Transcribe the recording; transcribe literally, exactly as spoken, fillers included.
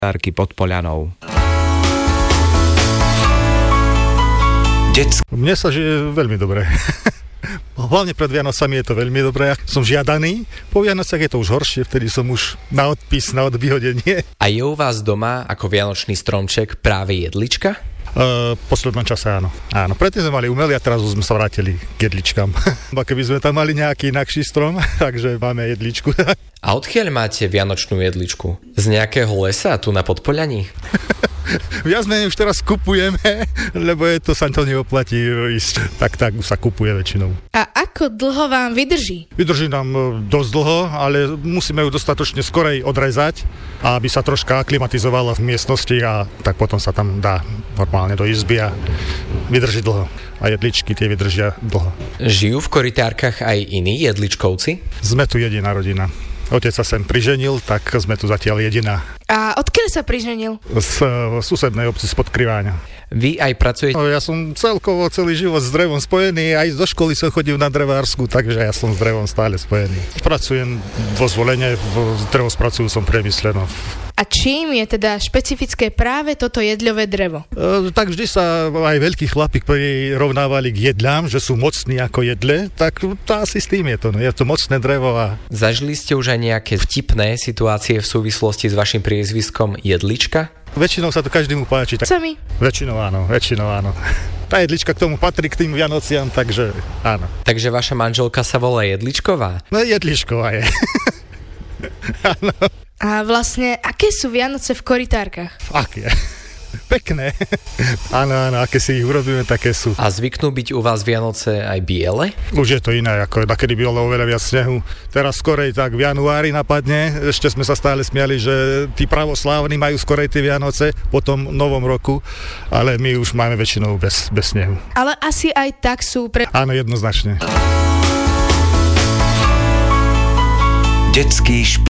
Korytárky pod Poľanou. Detsk- Mne sa žije veľmi dobre. Hlavne pred Vianocami je to veľmi dobré. Som žiadaný. Po Vianocach je to už horšie, vtedy som už na odpis, na odvyhodenie. A je u vás doma ako vianočný stromček práve jedlička? Uh, v poslednom čase áno. Áno, predtým sme mali umelý a teraz už sme sa vrátili k jedličkám. A keby sme tam mali nejaký inakší strom, takže máme jedličku. A odkiaľ máte vianočnú jedličku? Z nejakého lesa tu na Podpoľaní? Viac menej už teraz kupujeme, lebo je to, sa to neoplatí ísť. Tak tak sa kupuje väčšinou. A ako dlho vám vydrží? Vydrží nám dosť dlho, ale musíme ju dostatočne skorej odrezať, aby sa troška aklimatizovala v miestnosti a tak potom sa tam dá normálne do izby a vydrží dlho. A jedličky tie vydržia dlho. Žijú v Korytárkach aj iní jedličkovci? Sme tu jediná rodina. Otec sa sem priženil, tak sme tu zatiaľ jediná. A odkiaľ sa priženil? Z susednej obci spod Kriváňa. Vy aj pracujete? Ja som celkovo celý život s drevom spojený, aj do školy som chodil na drevársku, takže ja som s drevom stále spojený. Pracujem vo Zvolene, v drevospracujúcom priemysle. No. A čím je teda špecifické práve toto jedľové drevo? E, tak vždy sa aj veľkí chlapi, ktorí rovnávali k jedľám, že sú mocní ako jedle, tak to asi s tým je to. No. Je to mocné drevo. A... Zažili ste už aj nejaké vtipné situácie v súvislosti s vašim priezviskom Jedlička? Väčšinou sa to každému páči. Tak... Sami? Väčšinou áno, väčšinou áno. Tá jedlička k tomu patrí, k tým Vianociam, takže áno. Takže vaša manželka sa volá Jedličková? No Jedličková je. Áno. A vlastne, aké sú Vianoce v Korytárkach? Aké? Pekné. Áno, áno, aké si ich urobíme, také sú. A zvyknú byť u vás Vianoce aj biele? Už je to iné, ako nakedy bolo oveľa viac snehu. Teraz skorej tak v januári napadne. Ešte sme sa stále smiali, že tí pravoslávni majú skorej tie Vianoce po tom novom roku, ale my už máme väčšinou bez, bez snehu. Ale asi aj tak sú pre... Áno, jednoznačne. Detský šport.